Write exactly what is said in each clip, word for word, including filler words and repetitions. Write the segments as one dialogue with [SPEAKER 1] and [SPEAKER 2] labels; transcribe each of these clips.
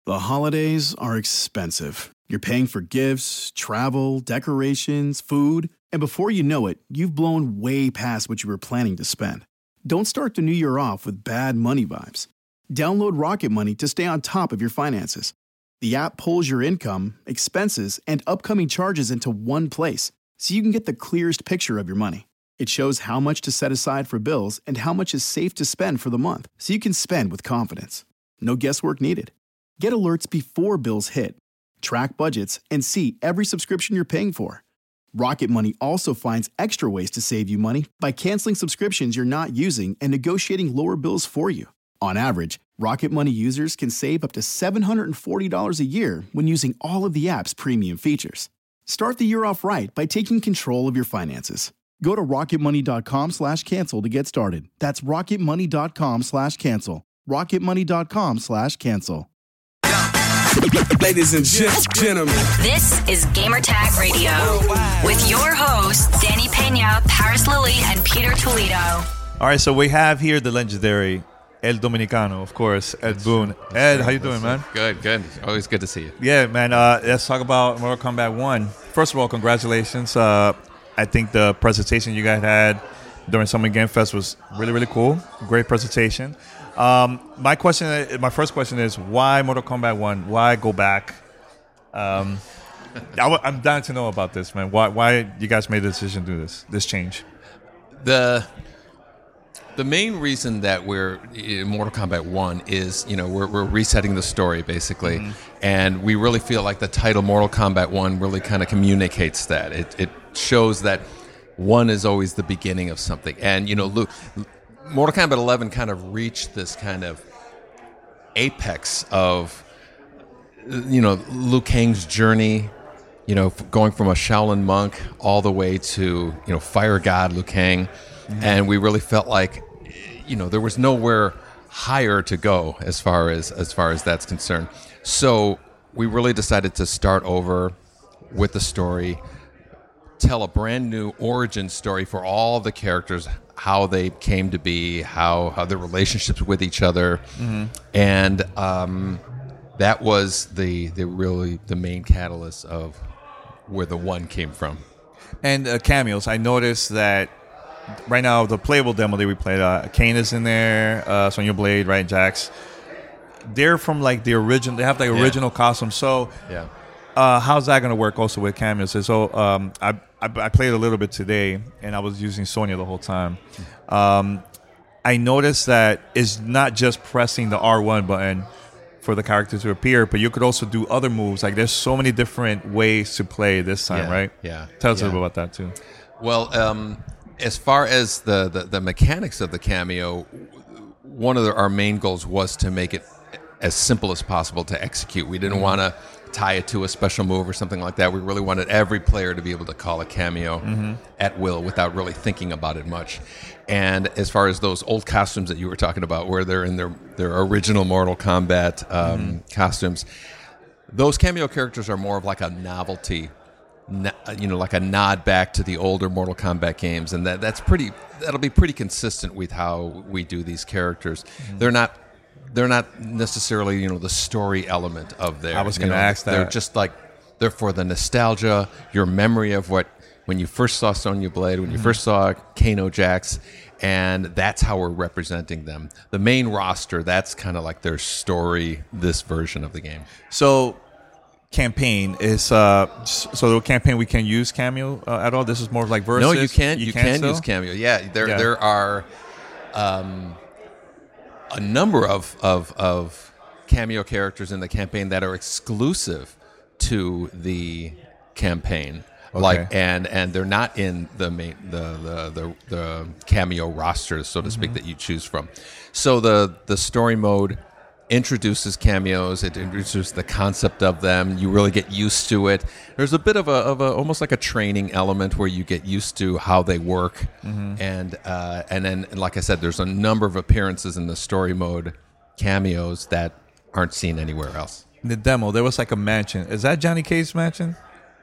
[SPEAKER 1] The holidays are expensive. You're paying for gifts, travel, decorations, food, and before you know it, you've blown way past what you were planning to spend. Don't start the new year off with bad money vibes. Download Rocket Money to stay on top of your finances. The app pulls your income, expenses, and upcoming charges into one place, so you can get the clearest picture of your money. It shows how much to set aside for bills and how much is safe to spend for the month, so you can spend with confidence. No guesswork needed. Get alerts before bills hit, track budgets, and see every subscription you're paying for. Rocket Money also finds extra ways to save you money by canceling subscriptions you're not using and negotiating lower bills for you. On average, Rocket Money users can save up to seven hundred forty dollars a year when using all of the app's premium features. Start the year off right by taking control of your finances. Go to rocketmoney.com slash cancel to get started. That's rocketmoney.com slash cancel. rocketmoney.com slash cancel.
[SPEAKER 2] Ladies and gentlemen,
[SPEAKER 3] this is Gamertag Radio with your hosts Danny Pena, Paris Lily, and Peter Toledo.
[SPEAKER 4] All right, so we have here the legendary El Dominicano, of course, Ed Boon. Ed, how you doing, man?
[SPEAKER 5] Good, good. Always good to see you.
[SPEAKER 4] Yeah, man. Uh, let's talk about Mortal Kombat one. First of all, congratulations. Uh, I think the presentation you guys had during Summer Game Fest was really, really cool. Great presentation. Um, my question, my first question is, why Mortal Kombat one? Why go back? Um, I w- I'm dying to know about this, man. Why, why you guys made the decision to do this, this change?
[SPEAKER 5] The the main reason that we're in Mortal Kombat one is, you know, we're, we're resetting the story basically, mm-hmm. and we really feel like the title Mortal Kombat one really kind of communicates that. It it shows that one is always the beginning of something, and you know, Luke. Mortal Kombat eleven kind of reached this kind of apex of, you know, Liu Kang's journey, you know, going from a Shaolin monk all the way to, you know, Fire God Liu Kang. Mm-hmm. And we really felt like, you know, there was nowhere higher to go as far as as far as that's concerned. So we really decided to start over with the story, tell a brand new origin story for all the characters, how they came to be, how, how their relationships with each other, mm-hmm. and um, that was the the really the main catalyst of where the one came from.
[SPEAKER 4] And uh, cameos, I noticed that right now the playable demo that we played, uh, Kane is in there, uh, Sonya Blade, right, Jax. They're from like the original. They have the yeah. original costume. So
[SPEAKER 5] yeah.
[SPEAKER 4] Uh, how's that going to work also with cameos? So um, I, I I played a little bit today, and I was using Sonya the whole time. Um, I noticed that it's not just pressing the R one button for the character to appear, but you could also do other moves. Like there's so many different ways to play this time,
[SPEAKER 5] yeah,
[SPEAKER 4] right?
[SPEAKER 5] Yeah.
[SPEAKER 4] Tell us
[SPEAKER 5] yeah.
[SPEAKER 4] a little bit about that too.
[SPEAKER 5] Well, um, as far as the, the, the mechanics of the cameo, one of the, our main goals was to make it as simple as possible to execute. We didn't mm-hmm. want to tie it to a special move or something like that. We really wanted every player to be able to call a cameo mm-hmm. at will without really thinking about it much. And as far as those old costumes that you were talking about, where they're in their, their original Mortal Kombat um, mm-hmm. costumes, those cameo characters are more of like a novelty, you know, like a nod back to the older Mortal Kombat games, and that that's pretty. That'll be pretty consistent with how we do these characters. Mm-hmm. They're not. They're not necessarily, you know, the story element of their.
[SPEAKER 4] I was going to
[SPEAKER 5] know,
[SPEAKER 4] ask that.
[SPEAKER 5] They're just like, they're for the nostalgia, your memory of what, when you first saw Sonya Blade, when mm-hmm. you first saw Kano Jax, and that's how we're representing them. The main roster, that's kind of like their story, this version of the game.
[SPEAKER 4] So, campaign is, uh, so the campaign we can use cameo uh, at all? This is more like versus?
[SPEAKER 5] No, you can't. You, you can
[SPEAKER 4] still?
[SPEAKER 5] use cameo. Yeah, there,
[SPEAKER 4] yeah.
[SPEAKER 5] there are... Um, a number of, of of cameo characters in the campaign that are exclusive to the campaign, okay. like and and they're not in the main the the the, the cameo rosters, so to mm-hmm. speak, that you choose from. So the the story mode introduces cameos. It introduces the concept of them. You really get used to it. There's a bit of a of a almost like a training element where you get used to how they work, mm-hmm. and uh, and then like I said, there's a number of appearances in the story mode cameos that aren't seen anywhere else.
[SPEAKER 4] In the demo, there was like a mansion. Is that Johnny Cage's mansion?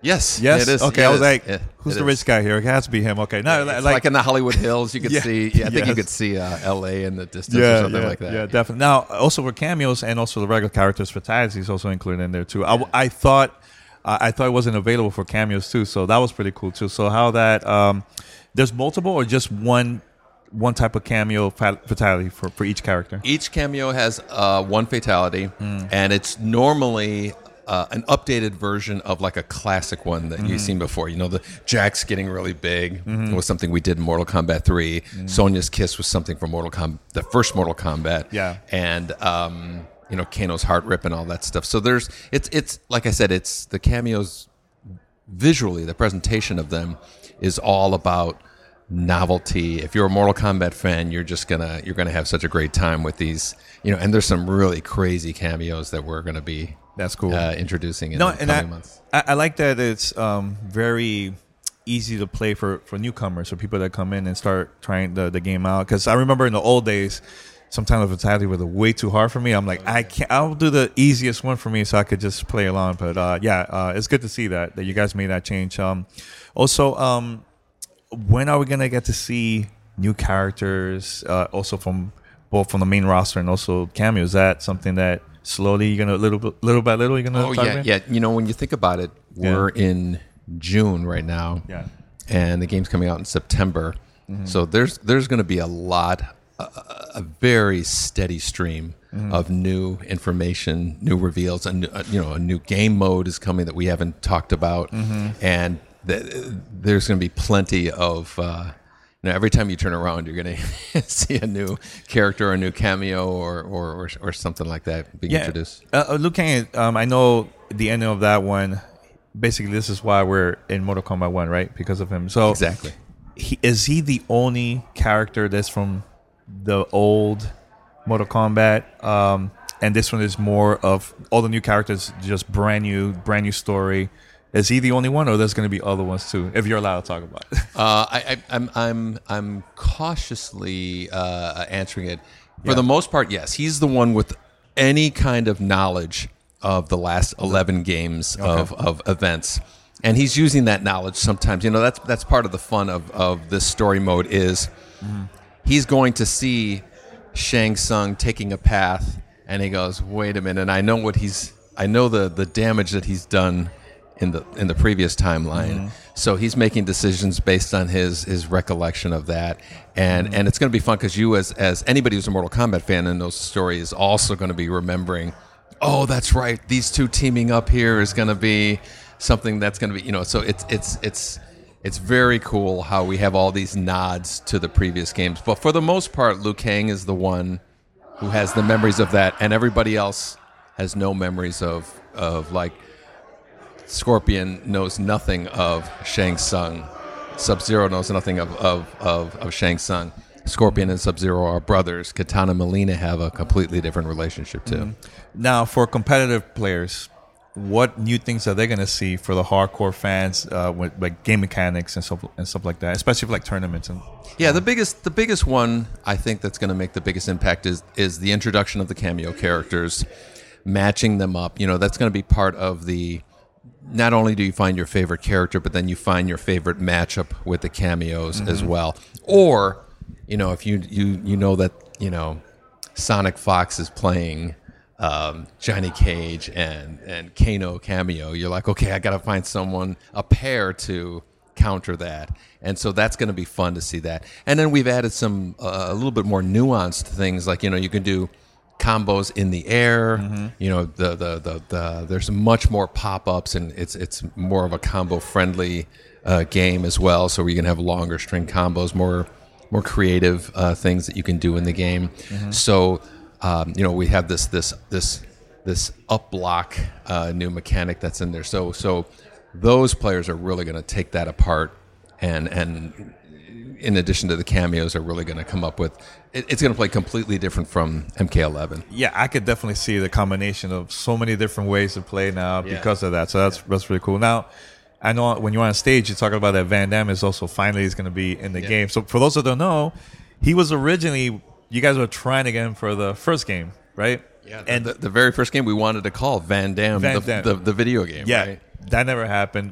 [SPEAKER 5] Yes.
[SPEAKER 4] Yes.
[SPEAKER 5] It is.
[SPEAKER 4] Okay.
[SPEAKER 5] It
[SPEAKER 4] I was
[SPEAKER 5] is.
[SPEAKER 4] like,
[SPEAKER 5] Yeah,
[SPEAKER 4] who's
[SPEAKER 5] it
[SPEAKER 4] the
[SPEAKER 5] is.
[SPEAKER 4] rich guy here? It has to be him. Okay. No,
[SPEAKER 5] It's
[SPEAKER 4] like,
[SPEAKER 5] like in the Hollywood Hills, you could
[SPEAKER 4] Yeah.
[SPEAKER 5] see. Yeah, I think you
[SPEAKER 4] Yes.
[SPEAKER 5] could see uh, L A in the distance
[SPEAKER 4] yeah,
[SPEAKER 5] or something
[SPEAKER 4] yeah,
[SPEAKER 5] like that.
[SPEAKER 4] Yeah, definitely. Now, also for cameos and also the regular characters, Fatality is also included in there too. I, I thought, uh, I thought it wasn't available for cameos too, so that was pretty cool too. So how that um, there's multiple or just one one type of cameo fat- fatality for, for each character?
[SPEAKER 5] Each cameo has uh, one fatality,
[SPEAKER 4] Mm.
[SPEAKER 5] and it's normally uh, an updated version of like a classic one that
[SPEAKER 4] Mm-hmm.
[SPEAKER 5] you've seen before. You know, the Jack's getting really big
[SPEAKER 4] Mm-hmm.
[SPEAKER 5] was something we did in Mortal Kombat three. Sonya's kiss was something from Mortal Kombat, the first Mortal Kombat.
[SPEAKER 4] Yeah.
[SPEAKER 5] and um, you know, Kano's heart rip and all that stuff. So there's it's it's like I said, it's the cameos visually, the presentation of them is all about novelty. If you're a Mortal Kombat fan, you're just gonna you're gonna have such a great time with these, you know. And there's some really crazy cameos that we're gonna be
[SPEAKER 4] That's cool.
[SPEAKER 5] uh, introducing in
[SPEAKER 4] No,
[SPEAKER 5] the
[SPEAKER 4] and
[SPEAKER 5] coming
[SPEAKER 4] I,
[SPEAKER 5] months.
[SPEAKER 4] I, I like that it's um, very easy to play for, for newcomers, for people that come in and start trying the, the game out. Because I remember in the old days, sometimes the fatality was way too hard for me. I'm like, I can't. I'll do the easiest one for me, so I could just play along. But uh, yeah, uh, it's good to see that that you guys made that change. Um, also, um, when are we gonna get to see new characters? Uh, also from both from the main roster and also cameos. Is that something that slowly you're gonna little bit- little by little you're gonna
[SPEAKER 5] Oh
[SPEAKER 4] talk
[SPEAKER 5] yeah,
[SPEAKER 4] about?
[SPEAKER 5] yeah. You know, when you think about it, we're in June right now.
[SPEAKER 4] Yeah.
[SPEAKER 5] and the game's coming out in September.
[SPEAKER 4] Mm-hmm.
[SPEAKER 5] So there's there's going to be a lot, a, a very steady stream
[SPEAKER 4] Mm-hmm.
[SPEAKER 5] of new information, new reveals, and uh, you know, a new game mode is coming that we haven't talked about,
[SPEAKER 4] Mm-hmm.
[SPEAKER 5] and th- there's going to be plenty of. Uh, you know, every time you turn around, you're going to see a new character, a new cameo, or or, or, or something like that being introduced.
[SPEAKER 4] Uh, uh, looking at, um, I know the ending of that one. Basically, this is why we're in Mortal Kombat one, right? Because of him. So
[SPEAKER 5] Exactly.
[SPEAKER 4] he, is he the only character that's from the old Mortal Kombat? Um, and this one is more of all the new characters, just brand new, brand new story. Is he the only one, or there's going to be other ones too? If you're allowed to talk about it.
[SPEAKER 5] Uh, I, I, I'm I'm I'm cautiously uh, answering it. For
[SPEAKER 4] Yeah.
[SPEAKER 5] the most part, yes, he's the one with any kind of knowledge of the last eleven games of, of events, and he's using that knowledge sometimes. You know, that's that's part of the fun of, of this story mode is he's going to see Shang Tsung taking a path, and he goes, "Wait a minute! I know what he's. I know the the damage that he's done." in the in the previous timeline.
[SPEAKER 4] Mm-hmm.
[SPEAKER 5] So he's making decisions based on his his recollection of that. And and it's going to be fun because you as as anybody who's a Mortal Kombat fan in those stories is also going to be remembering, oh, that's right, these two teaming up here is going to be something that's going to be, you know, so it's it's it's it's very cool how we have all these nods to the previous games. But for the most part, Liu Kang is the one who has the memories of that, and everybody else has no memories of of like Scorpion knows nothing of Shang Tsung. Sub-Zero knows nothing of, of, of, of Shang Tsung. Scorpion and Sub-Zero are brothers. Katana and Mileena have a completely different relationship too.
[SPEAKER 4] Now, for competitive players, what new things are they going to see for the hardcore fans uh, with like game mechanics and stuff and stuff like that, especially for like tournaments? And
[SPEAKER 5] Yeah, the biggest the biggest one I think that's going to make the biggest impact is is the introduction of the cameo characters, matching them up. You know, that's going to be part of the. Not only do you find your favorite character, but then you find your favorite matchup with the cameos as well. Or, you know, if you you you know that you know Sonic Fox is playing um, Johnny Cage and and Kano cameo, you're like, okay, I got to find someone a pair to counter that, and so that's going to be fun to see that. And then we've added some uh, a little bit more nuanced things, like you know you can do combos in the air. Mm-hmm. You know, the, the the the there's much more pop-ups, and it's it's more of a combo friendly uh, game as well. So we can have longer string combos, more more creative uh, things that you can do in the game. Mm-hmm. So um, you know, we have this this this this up block uh, new mechanic that's in there. So so those players are really going to take that apart, and and in addition to the cameos, are really going to come up with. It, it's going to play completely different from M K eleven.
[SPEAKER 4] yeah, I could definitely see the combination of so many different ways to play now
[SPEAKER 5] Yeah.
[SPEAKER 4] because of that. So that's that's really cool. Now, I know when you're on stage, you're talking about that Van Damme is also finally is going to be in the
[SPEAKER 5] Yeah.
[SPEAKER 4] game. So for those that don't know, he was originally, you guys were trying to get him for the first game, right?
[SPEAKER 5] Yeah, and
[SPEAKER 4] and
[SPEAKER 5] the, the very first game we wanted to call Van Damme,
[SPEAKER 4] Van
[SPEAKER 5] the,
[SPEAKER 4] Damme.
[SPEAKER 5] The, the video game.
[SPEAKER 4] yeah,
[SPEAKER 5] right?
[SPEAKER 4] that never happened.
[SPEAKER 5] Yeah.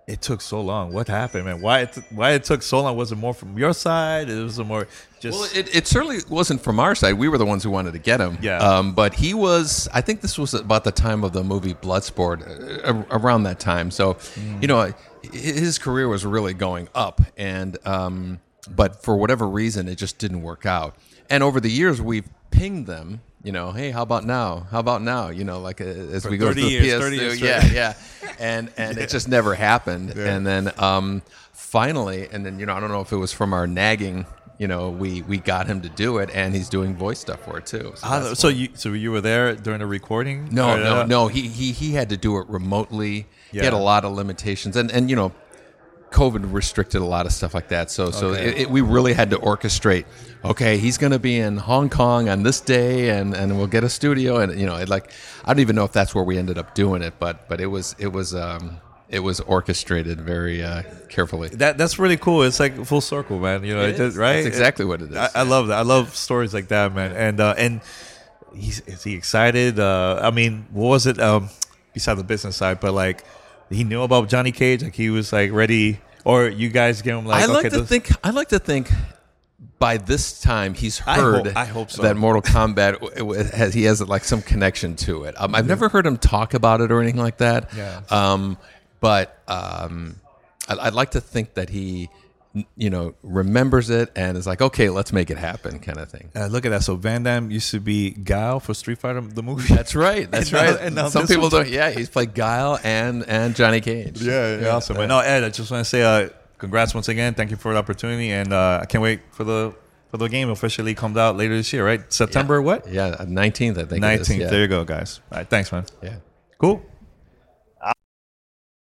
[SPEAKER 4] it took so long. What happened, man? Why it, why it took so long? Was it more from your side? It was a more just.
[SPEAKER 5] Well, it, it certainly wasn't from our side. We were the ones who wanted to get him.
[SPEAKER 4] Yeah.
[SPEAKER 5] Um, but he was. I think this was about the time of the movie Bloodsport, uh, around that time. So, mm. you know, his career was really going up, and um, but for whatever reason, it just didn't work out. And over the years, we've pinged them. You know, hey, how about now? How about now? You know, like uh, as
[SPEAKER 4] For
[SPEAKER 5] we go through the
[SPEAKER 4] years,
[SPEAKER 5] P S two,
[SPEAKER 4] thirty years,
[SPEAKER 5] yeah,
[SPEAKER 4] right?
[SPEAKER 5] yeah, and and yeah. it just never happened. Yeah. And then um, finally, and then you know, I don't know if it was from our nagging. You know, we, we got him to do it, and he's doing voice stuff for it too. So,
[SPEAKER 4] uh, so you so you were there during the recording?
[SPEAKER 5] No,
[SPEAKER 4] or,
[SPEAKER 5] no,
[SPEAKER 4] uh,
[SPEAKER 5] no. He he he had to do it remotely.
[SPEAKER 4] Yeah.
[SPEAKER 5] He had a lot of limitations, and and you know, COVID restricted a lot of stuff like that. So so
[SPEAKER 4] Okay.
[SPEAKER 5] it, it, we really had to orchestrate. Okay, he's going to be in Hong Kong on this day, and, and we'll get a studio, and you know, it like I don't even know if that's where we ended up doing it, but but it was it was um it was orchestrated very uh, carefully.
[SPEAKER 4] That that's really cool. It's like full circle, man. You know,
[SPEAKER 5] It
[SPEAKER 4] it just,
[SPEAKER 5] is.
[SPEAKER 4] right?
[SPEAKER 5] That's exactly what it is.
[SPEAKER 4] I, I love that. I love stories like that, man. And uh, and he's is he excited? Uh, I mean, what was it? Um, besides the business side, but like he knew about Johnny Cage. Like he was like ready, or you guys give him like.
[SPEAKER 5] I like
[SPEAKER 4] okay,
[SPEAKER 5] to
[SPEAKER 4] this-
[SPEAKER 5] think. I like to think. By this time, he's
[SPEAKER 4] I
[SPEAKER 5] heard
[SPEAKER 4] hope- I hope so.
[SPEAKER 5] that Mortal Kombat w- w- has he has like some connection to it. Um, I've never heard him talk about it or anything like that.
[SPEAKER 4] Yeah.
[SPEAKER 5] Um, but um, I, I'd like to think that he, you know, remembers it and is like, okay, let's make it happen, kind of thing.
[SPEAKER 4] Uh, look at that. So Van Damme used to be Guile for Street Fighter, the movie.
[SPEAKER 5] That's right. That's
[SPEAKER 4] And now-
[SPEAKER 5] right.
[SPEAKER 4] and now
[SPEAKER 5] Some
[SPEAKER 4] this
[SPEAKER 5] people
[SPEAKER 4] one-
[SPEAKER 5] don't. Yeah, he's played Guile and and Johnny Cage.
[SPEAKER 4] Yeah, yeah, awesome. But no, Ed, I just want to say, uh, congrats once again. Thank you for the opportunity, and uh, I can't wait for the for the game officially comes out later this year, right? September
[SPEAKER 5] Yeah.
[SPEAKER 4] what?
[SPEAKER 5] Yeah, nineteenth, I think.
[SPEAKER 4] Nineteenth.
[SPEAKER 5] It is, yeah.
[SPEAKER 4] There you go, guys. All right, thanks, man.
[SPEAKER 5] Yeah.
[SPEAKER 4] Cool.